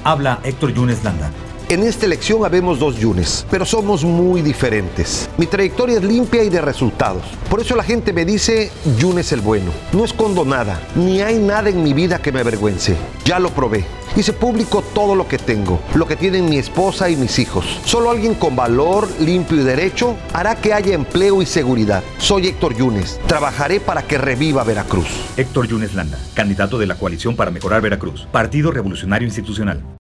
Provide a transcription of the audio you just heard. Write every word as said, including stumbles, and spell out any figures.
Habla Héctor Yunes Landa. En esta elección habemos dos Yunes, pero somos muy diferentes. Mi trayectoria es limpia y de resultados. Por eso la gente me dice Yunes el bueno. No escondo nada, ni hay nada en mi vida que me avergüence. Ya lo probé. Hice público todo lo que tengo, lo que tienen mi esposa y mis hijos. Solo alguien con valor, limpio y derecho hará que haya empleo y seguridad. Soy Héctor Yunes. Trabajaré para que reviva Veracruz. Héctor Yunes Landa, candidato de la Coalición para Mejorar Veracruz. Partido Revolucionario Institucional.